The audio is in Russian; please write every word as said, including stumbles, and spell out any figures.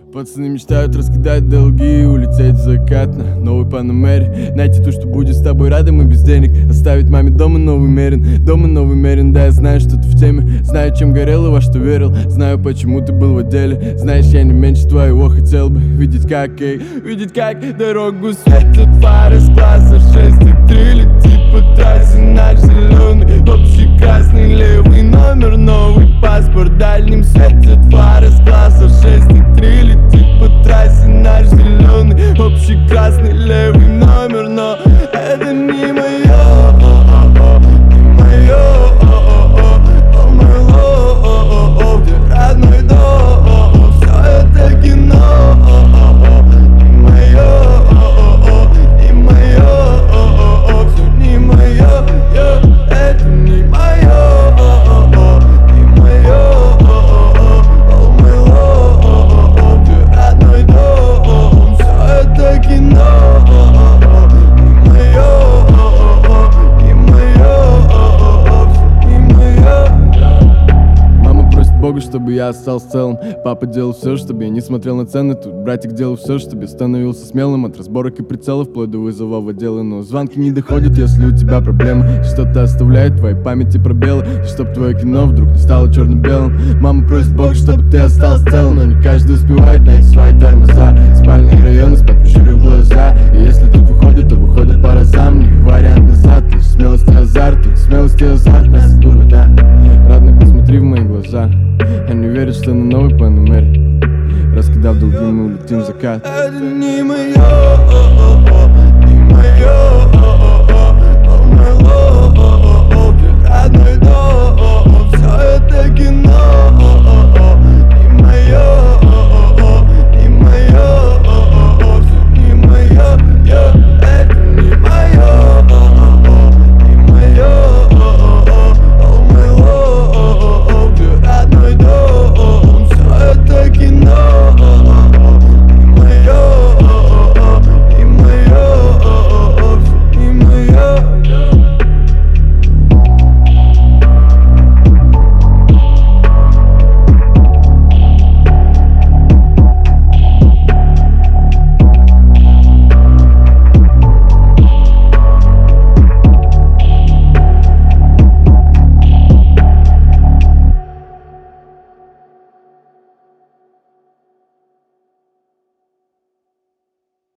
Пацаны мечтают раскидать долги и улететь в закат на новой Панамере. Найти то, что будет с тобой рядом и без денег. Оставить маме дома новый Мерин, дома новый Мерин. Да, я знаю, что ты в теме, знаю, чем горел и во что верил. Знаю, почему ты был в отделе. Знаешь, я не меньше твоего хотел бы видеть, как, эй, видеть, как дорогу светят фары с класса шесть и три. Летит по трассе наш зеленый, общий красный левый номер, новый паспорт. Дальним светят фары с класса шесть и три. Летит по трассе наш зеленый, общий красный левый номер. Но это не мое, не мое, о мой лов, где родной дом. Все это кино, не мое, не мое, все не мое, это не мое, не мое, о мой лов, где родной дом. Все это кино, не мое, не мое, все не мое. Мама просит Бога, чтобы я остался целым. Папа делал все, чтобы я не смотрел на цены. Тут братик делал все, чтобы я становился смелым. От разборок и прицелов вплоть до вызова в отделы. Но звонки не доходят, если у тебя проблемы. Что-то оставляет в твоей памяти пробелы. Чтоб твое кино вдруг не стало черно-белым. Мама просит Бога, чтобы ты остался целым. Но не каждый успевает найти свои тормоза. Спальные районы спать, прищурив глаза. И если тут выходит, то выходит по разам. Не вариант назад, лишь смелость и азарт. Тут смелость и азарт нас губы, да. Родной, посмотри в мои глаза. Они верят, что на новой Панамере. Раскидав долги, мы улетим в закат. Это не мы.